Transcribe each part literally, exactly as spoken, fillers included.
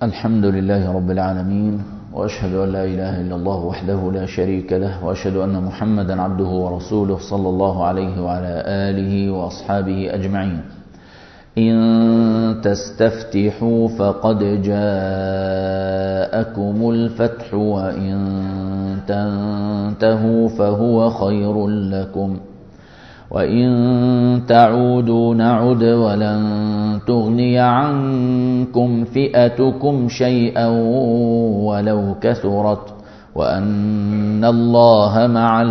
الحمد لله رب العالمين، وأشهد أن لا إله إلا الله وحده لا شريك له، وأشهد أن محمدا عبده ورسوله صلى الله عليه وعلى آله وأصحابه أجمعين. إن تستفتحوا فقد جاءكم الفتح، وإن تنتهوا فهو خير لكم، وإن تعودوا نعد ولن تغني عنكم فئتكم شيئا ولو كثرت، وأن الله مع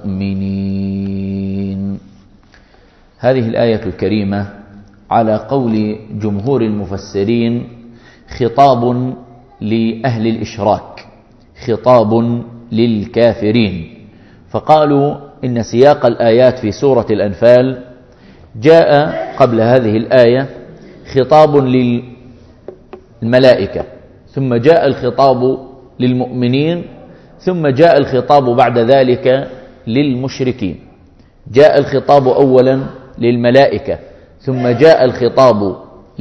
المؤمنين. هذه الآية الكريمة على قول جمهور المفسرين خطاب لأهل الإشراك، خطاب للكافرين، فقالوا إن سياق الآيات في سورة الأنفال جاء قبل هذه الآية خطاب للملائكة، ثم جاء الخطاب للمؤمنين، ثم جاء الخطاب بعد ذلك للمشركين. جاء الخطاب أولا للملائكة، ثم جاء الخطاب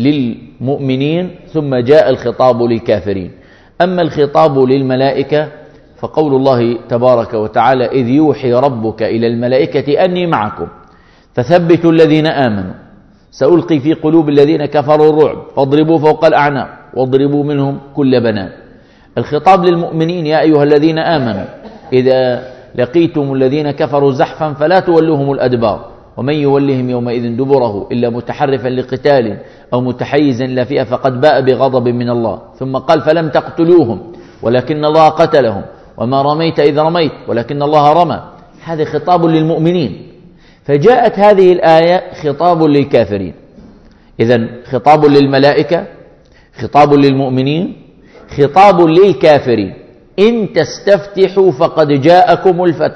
للمؤمنين، ثم جاء الخطاب للكافرين. أما الخطاب للملائكة فقول الله تبارك وتعالى: إذ يوحي ربك إلى الملائكة أني معكم فثبتوا الذين آمنوا سألقي في قلوب الذين كفروا الرعب فاضربوا فوق الأعناق واضربوا منهم كل بنان. الخطاب للمؤمنين: يا أيها الذين آمنوا إذا لقيتم الذين كفروا زحفا فلا تولوهم الأدبار ومن يولهم يومئذ دبره إلا متحرفا لقتال أو متحيزا إلى فئة فقد باء بغضب من الله. ثم قال: فلم تقتلوهم ولكن الله قتلهم وما رميت إذ رميت ولكن الله رمى. هذا خطاب للمؤمنين. فجاءت هذه الآية خطاب للكافرين. إذن خطاب للملائكة، خطاب للمؤمنين، خطاب للكافرين. إن تستفتحوا فقد جاءكم الفتح،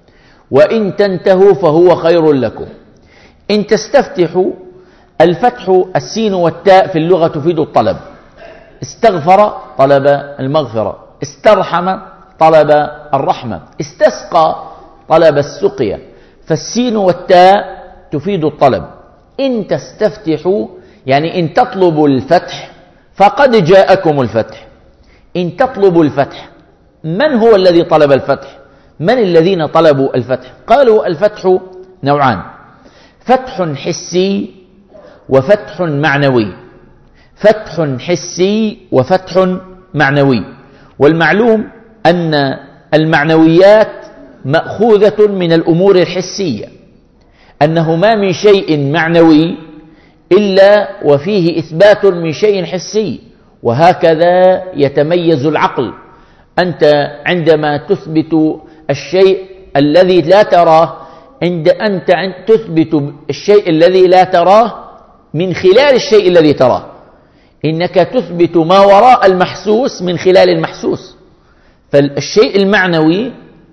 وإن تنتهوا فهو خير لكم. إن تستفتحوا، الفتح السين والتاء في اللغة تفيد الطلب. استغفر طلب المغفرة، استرحم طلب الرحمة، استسقى طلب السقيا. فالسين والتاء تفيد الطلب. إن تستفتحوا يعني إن تطلبوا الفتح فقد جاءكم الفتح. إن تطلبوا الفتح، من هو الذي طلب الفتح؟ من الذين طلبوا الفتح؟ قالوا الفتح نوعان: فتح حسي وفتح معنوي. فتح حسي وفتح معنوي. والمعلوم أن المعنويات مأخوذة من الأمور الحسية، أنه ما من شيء معنوي إلا وفيه إثبات من شيء حسي، وهكذا يتميز العقل. أنت عندما تثبت الشيء الذي لا تراه، عند أنت تثبت الشيء الذي لا تراه من خلال الشيء الذي تراه. إنك تثبت ما وراء المحسوس من خلال المحسوس. فالشيء المعنوي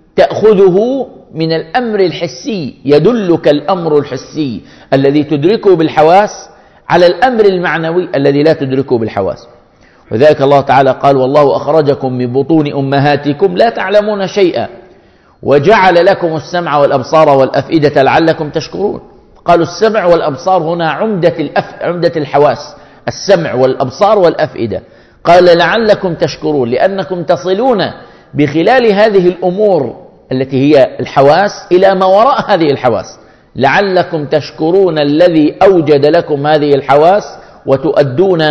تأخذه من الأمر الحسي، يدلك الأمر الحسي الذي تدركه بالحواس على الأمر المعنوي الذي لا تدركه بالحواس. وذلك الله تعالى قال: والله أخرجكم من بطون أمهاتكم لا تعلمون شيئا وجعل لكم السمع والأبصار والأفئدة لعلكم تشكرون. قالوا السمع والأبصار هنا عمدة, الأف... عمدة الحواس، السمع والأبصار والأفئدة. قال لعلكم تشكرون، لأنكم تصلون بخلال هذه الأمور التي هي الحواس إلى ما وراء هذه الحواس، لعلكم تشكرون الذي أوجد لكم هذه الحواس وتؤدون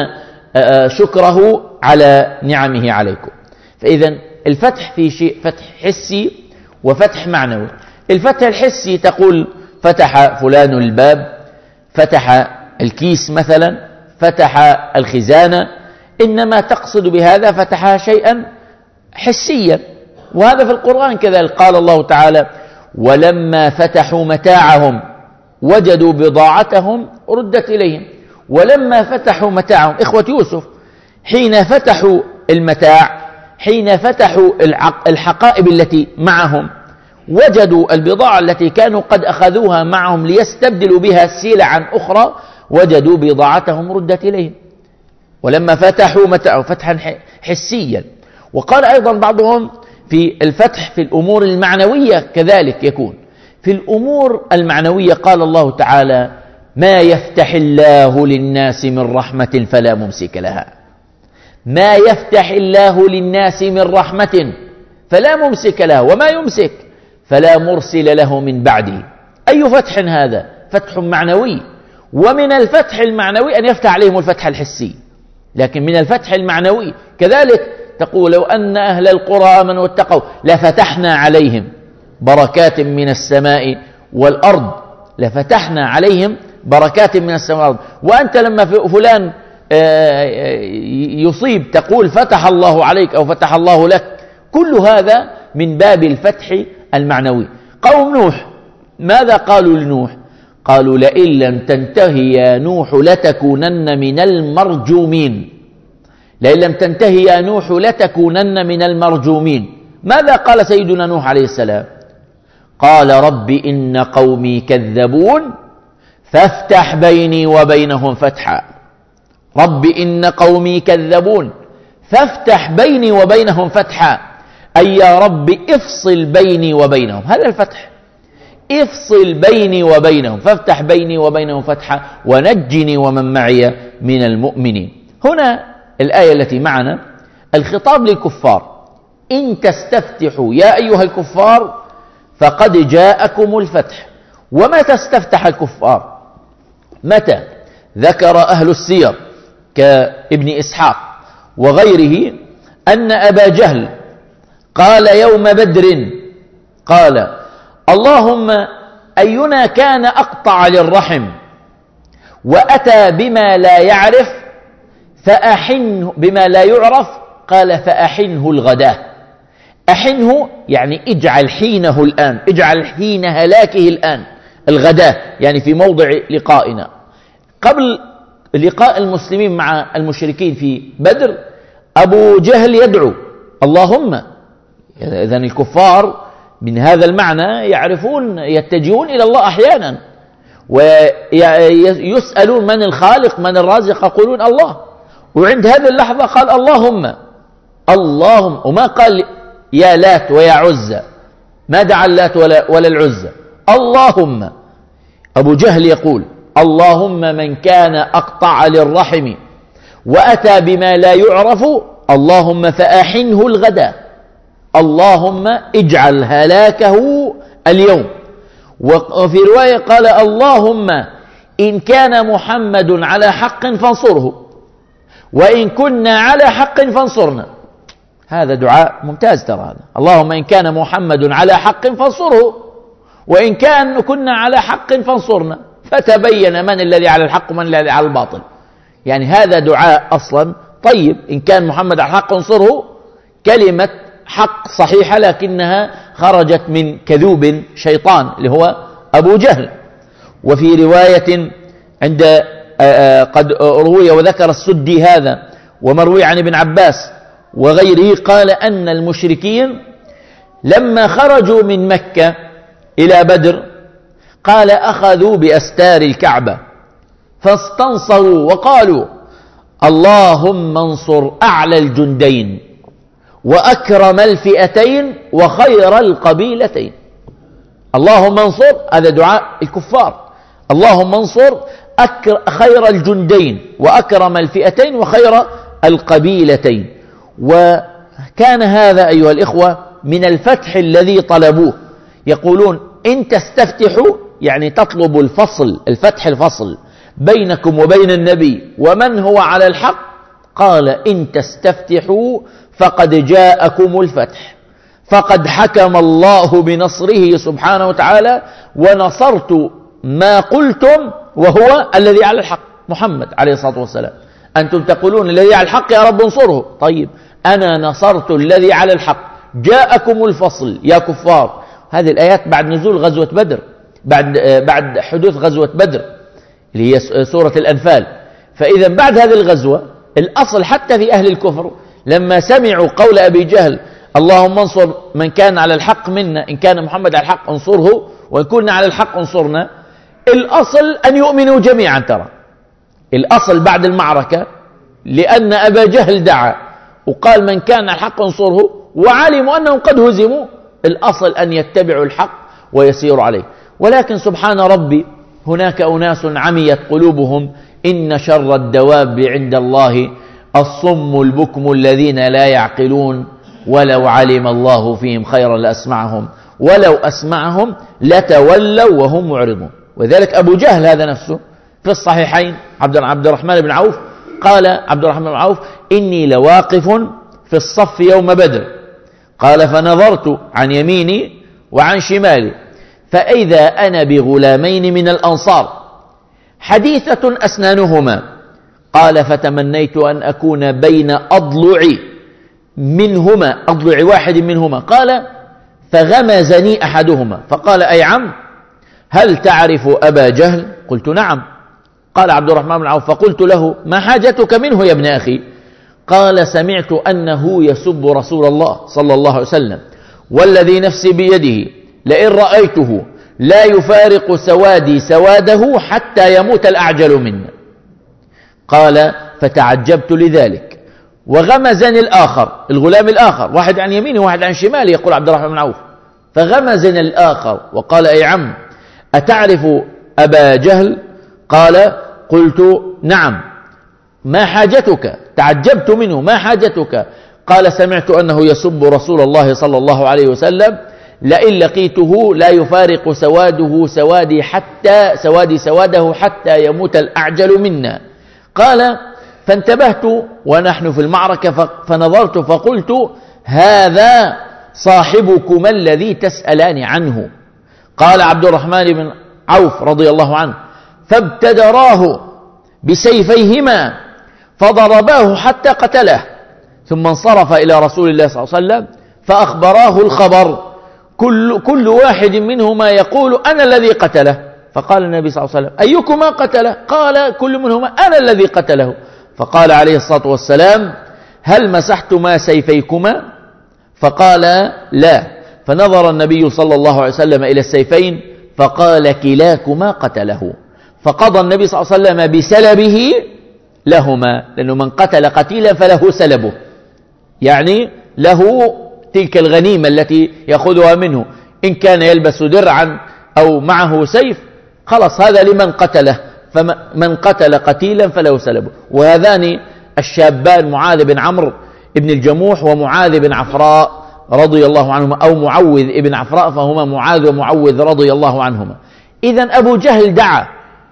شكره على نعمه عليكم. فإذا الفتح في شيء فتح حسي وفتح معنوي. الفتح الحسي تقول فتح فلان الباب، فتح الكيس مثلا، فتح الخزانة، إنما تقصد بهذا فتح شيئا حسيا. وهذا في القرآن كذلك. قال الله تعالى: ولما فتحوا متاعهم وجدوا بضاعتهم ردت إليهم. ولما فتحوا متاعهم، إخوة يوسف حين فتحوا المتاع، حين فتحوا الحقائب التي معهم، وجدوا البضاعة التي كانوا قد أخذوها معهم ليستبدلوا بها سلعا أخرى، وجدوا بضاعتهم ردت إليهم. ولما فتحوا متاعهم فتحا حسيا. وقال أيضا بعضهم في الفتح في الأمور المعنوية كذلك يكون. في الأمور المعنوية قال الله تعالى: ما يفتح الله للناس من رحمة فلا ممسك لها. ما يفتح الله للناس من رحمة فلا ممسك له، وما يمسك فلا مرسل له من بعده. أي فتح هذا؟ فتح معنوي. ومن الفتح المعنوي أن يفتح عليهم الفتح الحسي، لكن من الفتح المعنوي كذلك تقول لو أن أهل القرى آمنوا واتقوا لفتحنا عليهم بركات من السماء والأرض، لفتحنا عليهم بركات من السماء والأرض. وأنت لما فلان يصيب تقول فتح الله عليك أو فتح الله لك، كل هذا من باب الفتح المعنوي. قوم نوح ماذا قالوا لنوح؟ قالوا لئن لم تنتهي يا نوح لتكونن من المرجومين، لئن لم تنتهي يا نوح لتكونن من المرجومين. ماذا قال سيدنا نوح عليه السلام؟ قال رب إن قومي كذبون فافتح بيني وبينهم فتحا. رب إن قومي كذبون فافتح بيني وبينهم فتحا، أي يا رب افصل بيني وبينهم. هذا الفتح، افصل بيني وبينهم، فافتح بيني وبينهم فتحا ونجني ومن معي من المؤمنين. هنا الآية التي معنا الخطاب للكفار: إن تستفتحوا يا أيها الكفار فقد جاءكم الفتح. ومتى استفتح الكفار؟ متى؟ ذكر أهل السير كابن إسحاق وغيره أن أبا جهل قال يوم بدر، قال اللهم أينا كان أقطع للرحم وأتى بما لا يعرف فأحنه بما لا يعرف، قال فأحنه الغداة. أحنه يعني اجعل حينه الآن، اجعل حين هلاكه الآن، الغداة يعني في موضع لقائنا. قبل لقاء المسلمين مع المشركين في بدر أبو جهل يدعو اللهم، إذن الكفار من هذا المعنى يعرفون يتجهون إلى الله أحيانا ويسألون من الخالق من الرازق، يقولون الله. وعند هذه اللحظة قال اللهم اللهم، وما قال يا لات ويا عزة، ما دعا اللات ولا, ولا العزة، اللهم. أبو جهل يقول اللهم من كان أقطع للرحم وأتى بما لا يعرف اللهم فأحنه الغدا، اللهم اجعل هلاكه اليوم. وفي رواية قال اللهم إن كان محمد على حق فانصره وإن كنا على حق فانصرنا. هذا دعاء ممتاز ترى هذا، اللهم إن كان محمد على حق فانصره وإن كان كنا على حق فانصرنا، فتبين من الذي على الحق ومن الذي على الباطل. يعني هذا دعاء أصلا طيب، إن كان محمد على الحق انصره، كلمة حق صحيحة لكنها خرجت من كذوب شيطان اللي هو أبو جهل. وفي رواية عند قد روي وذكر السدي هذا ومروي عن ابن عباس وغيره، قال أن المشركين لما خرجوا من مكة إلى بدر قال أخذوا بأستار الكعبة فاستنصروا وقالوا اللهم انصر أعلى الجندين وأكرم الفئتين وخير القبيلتين. اللهم انصر، هذا دعاء الكفار، اللهم انصر خير الجندين وأكرم الفئتين وخير القبيلتين. وكان هذا أيها الإخوة من الفتح الذي طلبوه. يقولون إن تستفتحوا يعني تطلب الفصل، الفتح الفصل بينكم وبين النبي ومن هو على الحق. قال إن تستفتحوا فقد جاءكم الفتح، فقد حكم الله بنصره سبحانه وتعالى ونصرت ما قلتم وهو الذي على الحق، محمد عليه الصلاة والسلام. أنتم تقولون الذي على الحق يا رب انصره، طيب أنا نصرت الذي على الحق، جاءكم الفصل يا كفار. هذه الآيات بعد نزول غزوة بدر، بعد بعد حدوث غزوة بدر اللي هي سورة الأنفال. فإذا بعد هذه الغزوة الأصل حتى في أهل الكفر لما سمعوا قول أبي جهل اللهم انصر من كان على الحق منا، إن كان محمد على الحق انصره وإن كنا على الحق انصرنا، الأصل أن يؤمنوا جميعا. ترى الأصل بعد المعركة لأن أبا جهل دعا وقال من كان على الحق انصره وعلموا أنهم قد هزموا، الأصل أن يتبعوا الحق ويسيروا عليه. ولكن سبحان ربي هناك أناس عميت قلوبهم، إن شر الدواب عند الله الصم البكم الذين لا يعقلون ولو علم الله فيهم خيرا لأسمعهم ولو أسمعهم لتولوا وهم معرضون. وذلك أبو جهل هذا نفسه في الصحيحين عبد الرحمن بن عوف قال عبد الرحمن بن عوف إني لواقف في الصف يوم بدر، قال فنظرت عن يميني وعن شمالي فإذا أنا بغلامين من الأنصار حديثة أسنانهما، قال فتمنيت أن أكون بين أضلع منهما أضلع واحد منهما، قال فغمزني أحدهما فقال أي عم هل تعرف أبا جهل؟ قلت نعم. قال عبد الرحمن بن عوف فقلت له ما حاجتك منه يا ابن أخي؟ قال سمعت أنه يسب رسول الله صلى الله عليه وسلم والذي نفسي بيده لئن رأيته لا يفارق سوادي سواده حتى يموت الأعجل منا. قال فتعجبت لذلك وغمزني الآخر الغلام الآخر واحد عن يمينه وواحد عن شماله يقول عبد الرحمن بن عوف فغمزني الآخر وقال أي عم أتعرف أبا جهل؟ قال قلت نعم. ما حاجتك؟ تعجبت منه ما حاجتك؟ قال سمعت أنه يسب رسول الله صلى الله عليه وسلم لئن لقيته لا يفارق سواده سوادي حتى سوادي سواده حتى يموت الأعجل منا. قال فانتبهت ونحن في المعركة فنظرت فقلت هذا صاحبكما الذي تسألان عنه. قال عبد الرحمن بن عوف رضي الله عنه فابتدراه بسيفيهما فضرباه حتى قتله ثم انصرف إلى رسول الله صلى الله عليه وسلم فأخبراه الخبر كل, كل واحد منهما يقول أنا الذي قتله. فقال النبي صلى الله عليه وسلم أيكما قتله؟ قال كل منهما أنا الذي قتله. فقال عليه الصلاة والسلام هل مسحتما سيفيكما؟ فقال لا. فنظر النبي صلى الله عليه وسلم إلى السيفين فقال كلاكما قتله. فقضى النبي صلى الله عليه وسلم بسلبه لهما، لأنه من قتل قتيلا فله سلبه، يعني له تلك الغنيمة التي يأخذها منه، إن كان يلبس درعا أو معه سيف خلص هذا لمن قتله، فمن قتل قتيلا فله سلبه. وهذان الشابان معاذ بن عمرو بن الجموح ومعاذ بن عفراء رضي الله عنهما، أو معوذ بن عفراء، فهما معاذ ومعوذ رضي الله عنهما. إذن أبو جهل دعا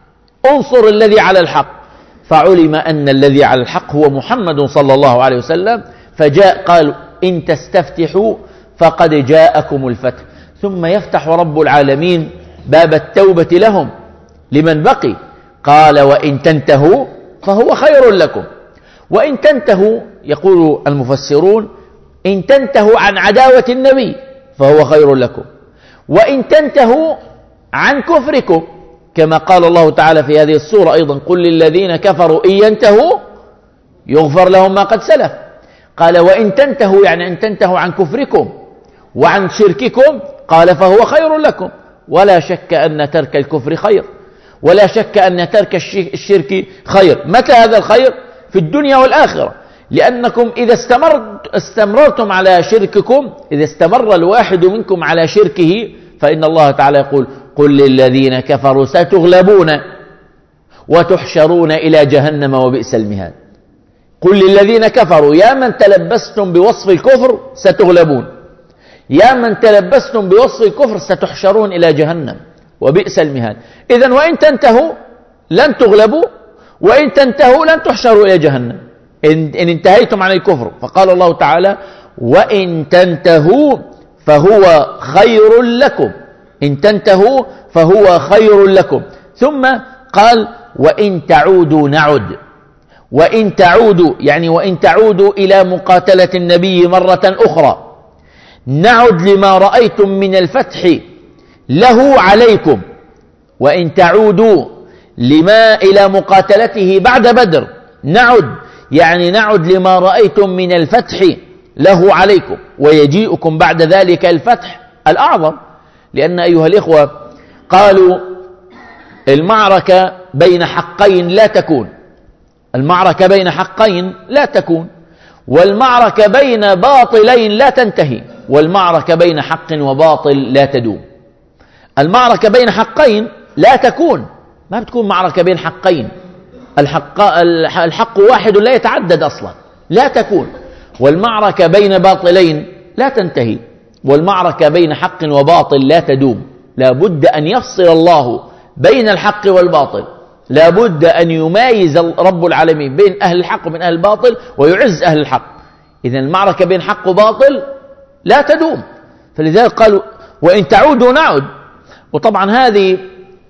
انصر الذي على الحق، فعلم أن الذي على الحق هو محمد صلى الله عليه وسلم، فجاء قال إن تستفتحوا فقد جاءكم الفتح، ثم يفتح رب العالمين باب التوبة لهم لمن بقي. قال وإن تنتهوا فهو خير لكم، وإن تنتهوا يقول المفسرون إن تنتهوا عن عداوة النبي فهو خير لكم، وإن تنتهوا عن كفركم كما قال الله تعالى في هذه السورة أيضا قل للذين كفروا إن ينتهوا يغفر لهم ما قد سلف. قال وإن تنتهوا يعني أن تنتهوا عن كفركم وعن شرككم، قال فهو خير لكم. ولا شك أن ترك الكفر خير، ولا شك أن ترك الشرك خير. متى هذا الخير؟ في الدنيا والآخرة، لأنكم إذا استمرت استمررتم على شرككم، إذا استمر الواحد منكم على شركه، فإن الله تعالى يقول قل للذين كفروا ستغلبون وتحشرون إلى جهنم وبئس المهاد. قل للذين كفروا يا من تلبستم بوصف الكفر ستغلبون، يا من تلبستم بوصف الكفر ستحشرون إلى جهنم وبئس المهاد. إذن وإن تنتهوا لن تغلبوا، وإن تنتهوا لن تحشروا إلى جهنم إن, إن انتهيتم عن الكفر. فقال الله تعالى وإن تنتهوا فهو خير لكم، إن تنتهوا فهو خير لكم. ثم قال وإن تعودوا نعد، وإن تعودوا يعني وإن تعودوا إلى مقاتلة النبي مرة أخرى نعد لما رأيتم من الفتح له عليكم، وإن تعودوا لما إلى مقاتلته بعد بدر نعد يعني نعد لما رأيتم من الفتح له عليكم، ويجيئكم بعد ذلك الفتح الأعظم. لأن أيها الإخوة قالوا المعركة بين حقين لا تكون، المعركة بين حقين لا تكون، والمعركة بين باطلين لا تنتهي، والمعركة بين حق وباطل لا تدوم. المعركة بين حقين لا تكون، ما بتكون معركة بين حقين، الحق, الحق واحد لا يتعدد أصلا، لا تكون. والمعركة بين باطلين لا تنتهي، والمعركة بين حق وباطل لا تدوم. لا بد أن يفصل الله بين الحق والباطل، لا بد أن يميز رب العالمين بين أهل الحق وبين أهل الباطل ويعز أهل الحق. إذن المعركة بين حق وباطل لا تدوم، فلذلك قالوا وإن تعودوا نعد. وطبعا هذه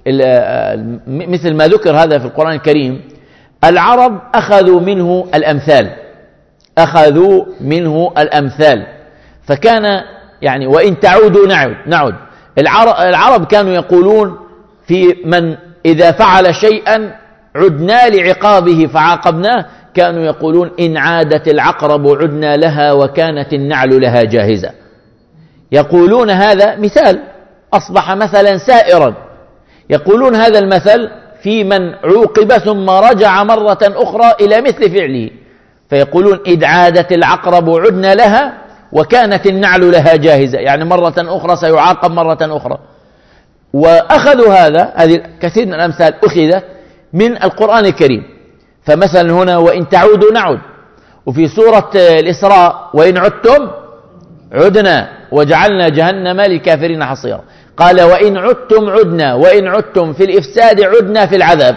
مثل ما ذكر هذا في القرآن الكريم، العرب أخذوا منه الأمثال، أخذوا منه الأمثال، فكان يعني وإن تعودوا نعد نعد. العرب كانوا يقولون في من إذا فعل شيئا عدنا لعقابه فعاقبناه، كانوا يقولون إن عادت العقرب عدنا لها وكانت النعل لها جاهزة. يقولون هذا مثال أصبح مثلا سائرا، يقولون هذا المثل في من عوقب ثم رجع مرة أخرى إلى مثل فعله، فيقولون إذ عادت العقرب عدنا لها وكانت النعل لها جاهزة، يعني مرة أخرى سيعاقب مرة أخرى. وأخذوا هذا، هذه كثير من الأمثال أخذت من القرآن الكريم. فمثلا هنا وإن تعودوا نعد، وفي سورة الإسراء وإن عدتم عدنا وجعلنا جهنم للكافرين حصيرا. قال وإن عدتم عدنا، وإن عدتم في الإفساد عدنا في العذاب،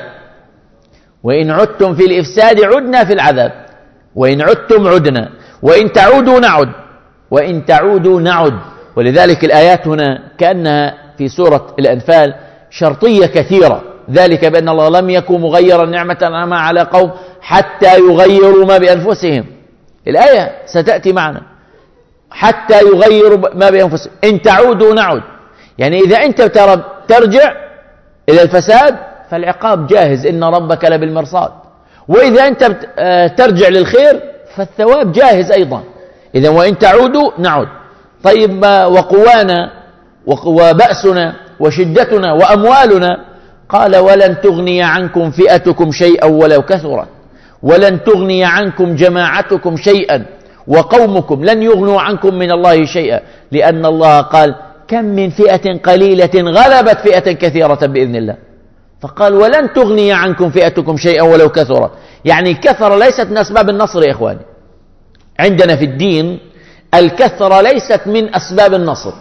وإن عدتم في الإفساد عدنا في العذاب، وإن عدتم عدنا، وإن تعودوا نعد، وإن تعودوا نعد. ولذلك الآيات هنا كأنها في سورة الأنفال شرطية كثيرة، ذلك بأن الله لم يكن مغيرا نعمة أنعمها على قوم حتى يغيروا ما بأنفسهم. الآية ستأتي معنا حتى يغيروا ما بأنفسهم. إن تعودوا نعد، يعني إذا أنت ترجع إلى الفساد فالعقاب جاهز، إن ربك لبالمرصاد. وإذا أنت ترجع للخير فالثواب جاهز أيضا. إذا وإن تعودوا نعد. طيب وقوانا وبأسنا وشدتنا وأموالنا، قال ولن تغني عنكم فئتكم شيئا ولو كثرت، ولن تغني عنكم جماعتكم شيئا، وقومكم لن يغنوا عنكم من الله شيئا، لأن الله قال كم من فئة قليلة غلبت فئة كثيرة بإذن الله. فقال ولن تغني عنكم فئتكم شيئا ولو كثرت، يعني الكثرة ليست من أسباب النصر يا إخواني. عندنا في الدين الكثرة ليست من أسباب النصر،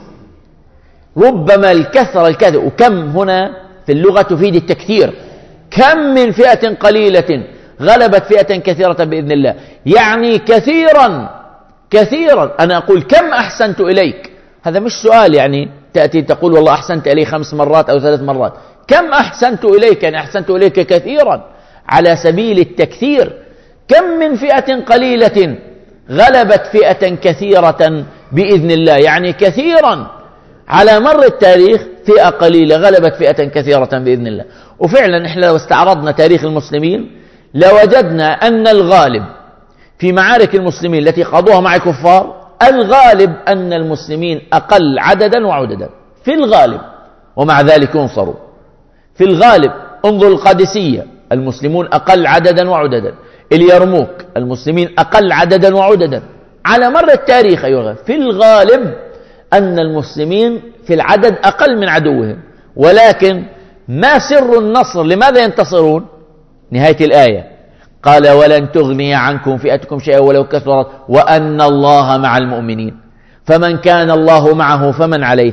ربما الكثرة الكثرة، وكم هنا في اللغة تفيد التكثير، كم من فئة قليلة غلبت فئة كثيرة بإذن الله، يعني كثيرا كثيرا. أنا أقول كم أحسنت إليك، هذا مش سؤال يعني تأتي تقول والله أحسنت إلي خمس مرات أو ثلاث مرات، كم أحسنت إليك، يعني أحسنت إليك كثيرا على سبيل التكثير. كم من فئة قليلة غلبت فئة كثيرة بإذن الله، يعني كثيرا على مر التاريخ فئة قليلة غلبت فئة كثيرة بإذن الله. وفعلا إحنا لو استعرضنا تاريخ المسلمين لوجدنا أن الغالب في معارك المسلمين التي قضوها مع الكفار، الغالب أن المسلمين أقل عددا وعددا في الغالب، ومع ذلك ينصروا في الغالب. انظر القادسية، المسلمون أقل عددا وعددا. اليرموك، المسلمين أقل عددا وعددا. على مر التاريخ أيها في الغالب أن المسلمين في العدد أقل من عدوهم، ولكن ما سر النصر؟ لماذا ينتصرون؟ نهاية الآية قال ولن تغني عنكم فئتكم شيئا ولو كثرت وأن الله مع المؤمنين. فمن كان الله معه فمن عليه،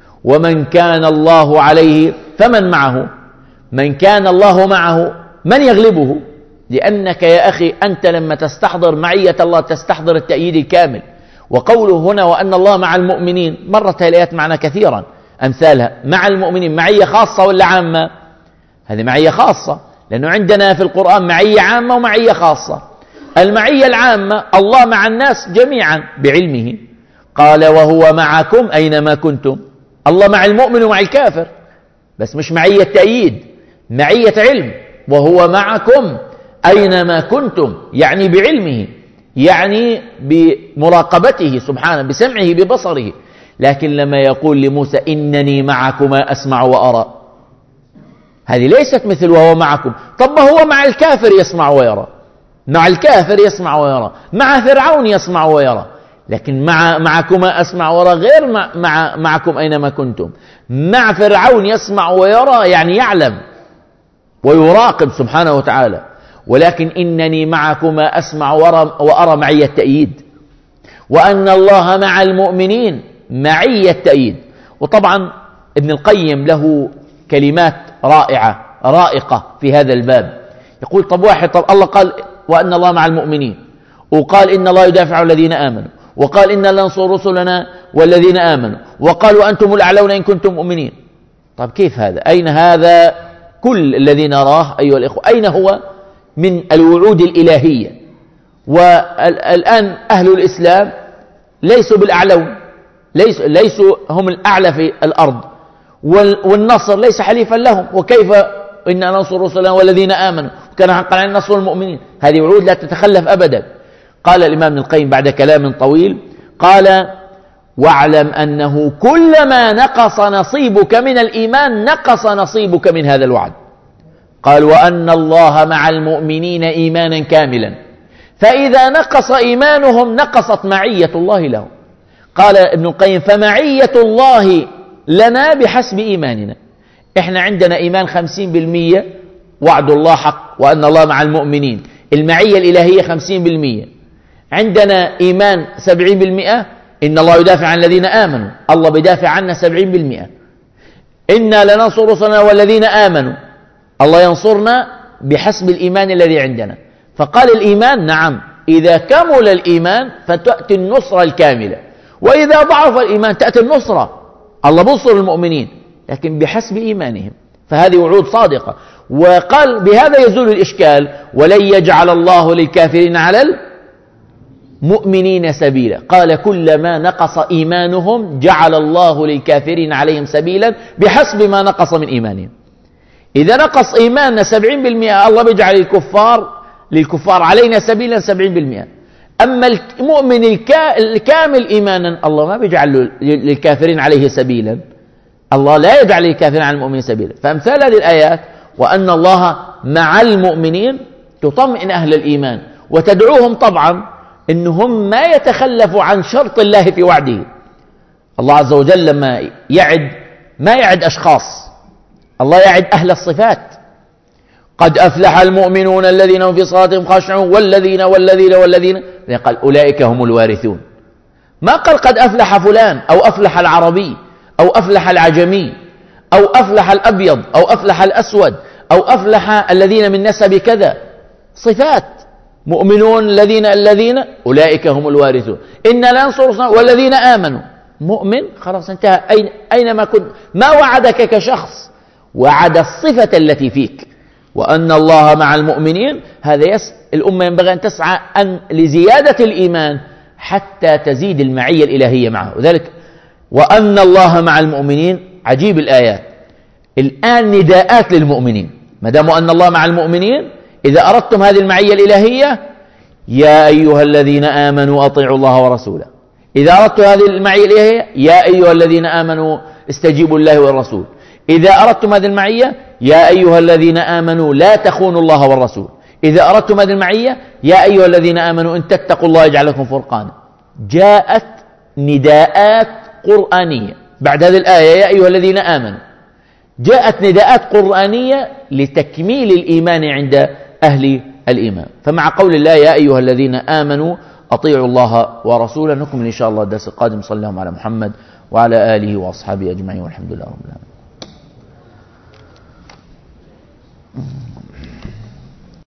ومن كان الله عليه فمن معه. من كان الله معه من يغلبه؟ لأنك يا أخي أنت لما تستحضر معية الله تستحضر التأييد الكامل. وقوله هنا وأن الله مع المؤمنين، مرت هذه الآيات معنا كثيرا أمثالها. مع المؤمنين معية خاصة ولا عامة؟ هذه معية خاصة، لأنه عندنا في القرآن معية عامة ومعية خاصة. المعية العامة الله مع الناس جميعا بعلمه، قال وهو معكم أينما كنتم. الله مع المؤمن ومع الكافر، بس مش معية تأييد، معية علم. وهو معكم أينما كنتم، يعني بعلمه، يعني بمراقبته سبحانه، بسمعه ببصره. لكن لما يقول لموسى إنني معكما أسمع وأرى، هذه ليست مثل وهو معكم. طب ما هو مع الكافر يسمع ويرى، مع الكافر يسمع ويرى، مع فرعون يسمع ويرى. لكن مع معكما أسمع وأرى غير مع, مع معكم أينما كنتم. مع فرعون يسمع ويرى يعني يعلم ويراقب سبحانه وتعالى. ولكن إنني معكما أسمع وأرى معي التأييد، وأن الله مع المؤمنين معي التأييد. وطبعا ابن القيم له كلمات رائعة رائقة في هذا الباب. يقول طب واحد، طب الله قال وأن الله مع المؤمنين، وقال إن الله يدافع عن الذين آمنوا، وقال إن لننصر رسلنا والذين آمنوا، وقال وأنتم الأعلون إن كنتم مؤمنين. طب كيف هذا؟ أين هذا كل الذي نراه أيها الإخوة؟ أين هو من الوعود الإلهية؟ والآن أهل الإسلام ليسوا بالأعلون، ليسوا, ليسوا هم الأعلى في الأرض، والنصر ليس حليفا لهم. وكيف إن ننصر رسلنا والذين آمنوا وكان حقا علينا نصر المؤمنين؟ هذه وعود لا تتخلف أبدا. قال الإمام ابن القيم بعد كلام طويل، قال واعلم أنه كلما نقص نصيبك من الإيمان نقص نصيبك من هذا الوعد. قال وأن الله مع المؤمنين إيمانا كاملا، فإذا نقص إيمانهم نقصت معية الله لهم. قال ابن القيم فمعية الله لنا بحسب إيماننا. إحنا عندنا إيمان خمسين بالمئة وعد الله حق وأن الله مع المؤمنين، المعية الإلهية خمسين بالمئة. عندنا إيمان سبعين بالمئة، إن الله يدافع عن الذين آمنوا، الله بدافع عنا سبعين بالمئة. إنا لننصر رسلنا والذين آمنوا، الله ينصرنا بحسب الإيمان الذي عندنا. فقال الإيمان نعم إذا كمل الإيمان فتأتي النصرة الكاملة، وإذا ضعف الإيمان تأتي النصرة، الله بنصر المؤمنين لكن بحسب إيمانهم. فهذه وعود صادقة. وقال بهذا يزول الإشكال، ولن يجعل الله للكافرين على المؤمنين سبيلا. قال كلما نقص إيمانهم جعل الله للكافرين عليهم سبيلا بحسب ما نقص من إيمانهم. إذا نقص إيماننا سبعين بالمئة الله بيجعل الكفار للكفار علينا سبيلا سبعين بالمئة. أما المؤمن الكامل إيمانا الله ما بيجعل للكافرين عليه سبيلا، الله لا يجعل للكافرين على المؤمنين سبيلا. فأمثال هذه الآيات وأن الله مع المؤمنين تطمئن أهل الإيمان وتدعوهم طبعا إنهم ما يتخلفوا عن شرط الله في وعده. الله عز وجل لما يعد ما يعد أشخاص، الله يعد أهل الصفات. قد أفلح المؤمنون الذين هم في صلاتهم خاشعون والذين والذين والذين، قال أولئك هم الوارثون. ما قال قد أفلح فلان أو أفلح العربي أو أفلح العجمي أو أفلح الأبيض أو أفلح الأسود أو أفلح الذين من نسب كذا. صفات مؤمنون الذين الذين أولئك هم الوارثون، إن لا ننصر والذين آمنوا. مؤمن خلاص انتهى. أين أينما كنت ما وعدك كشخص، وعد الصفة التي فيك. وأن الله مع المؤمنين، هذا يس الأمة ينبغي أن تسعى أن لزيادة الإيمان حتى تزيد المعية الإلهية معه. وذلك وأن الله مع المؤمنين. عجيب الآيات الآن نداءات للمؤمنين، ما دام أن الله مع المؤمنين إذا أردتم هذه المعية الإلهية يا أيها الذين آمنوا أطيعوا الله ورسوله. إذا أردتم هذه المعية الإلهية يا أيها الذين آمنوا استجيبوا الله والرسول. إذا أردتم هذه المعية يا أيها الذين آمنوا لا تخونوا الله والرسول. إذا أردتم هذه المعية يا أيها الذين آمنوا إن تتقوا الله يجعل لكم فرقانا. جاءت نداءات قرآنية بعد هذه الآية يا أيها الذين آمنوا، جاءت نداءات قرآنية لتكميل الإيمان عند أهل الإيمان. فمع قول الله يا أيها الذين آمنوا أطيعوا الله ورسوله نكمل إن شاء الله الدرس القادم. صلى الله على محمد وعلى آله وأصحابه أجمعين والحمد لله رب العالمين.